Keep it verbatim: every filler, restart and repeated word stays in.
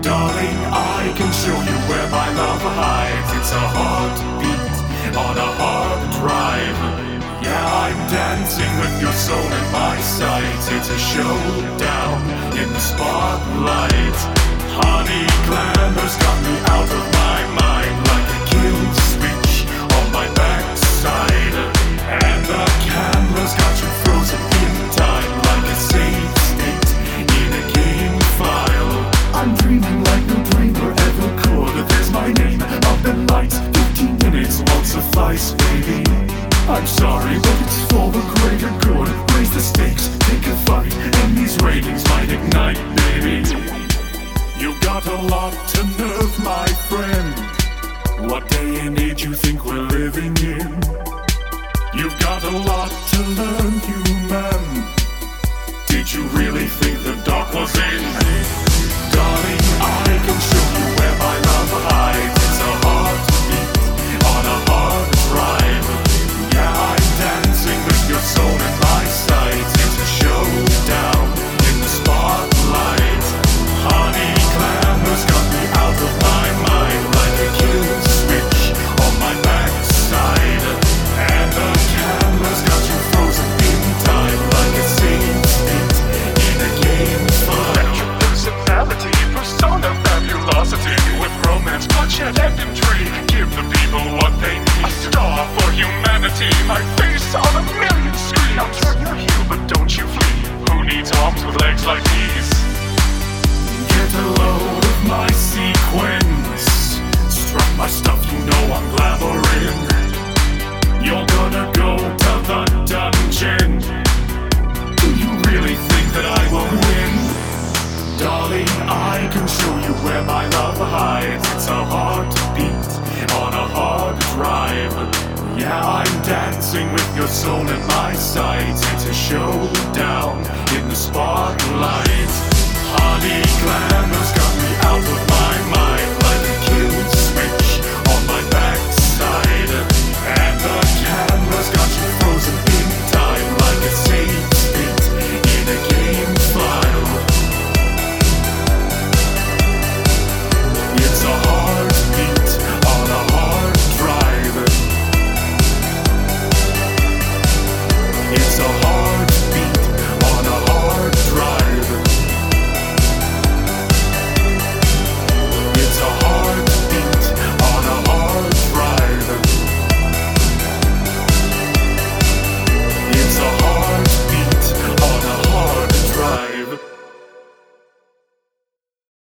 Darling, I can show you where my love hides. It's a heartbeat on a hard drive. Yeah, I'm dancing with your soul in my sights. It's a showdown in the spotlight. Honey, glamour's got me out of my mind, like a kill switch on my backside. And the camera's got you frozen in time, like a safe state in a game file. I'm dreaming like no dreamer ever could. There's my name up in lights. Fifteen minutes won't suffice, baby. I'm sorry, but it's for the greater good. Raise the stakes, take a fight, and these ratings might ignite, baby. You got a lot to nerve, my friend. What day and age you think we're living in? You've got a lot to learn, human. Did you really think the dark was in? Darling, I can show you where my love hides. It's a heartbeat on a hard drive. Yeah, I'm dancing with your soul in my sights. It's a showdown in the spotlight. Honey, glamour's got me out of my mind, like a kill switch on my backside. And the camera's got you frozen in time, like a safe state in a game file. Personality, persona, fabulosity, with romance, bloodshed, and intrigue. Give the people what they need. A star for humanity, my face on a million screens. Now turn your heel, but don't you flee. Who needs arms with legs like these? Get a load of my sequence. Struck my stuff, you know I'm glamouring. You're gonna go to the dungeon. Do you really think that I will win? Darling, I can show you where my love hides. It's a heartbeat on a hard drive. Yeah, I'm dancing with your soul in my sights. It's a showdown in the spotlight. Honey,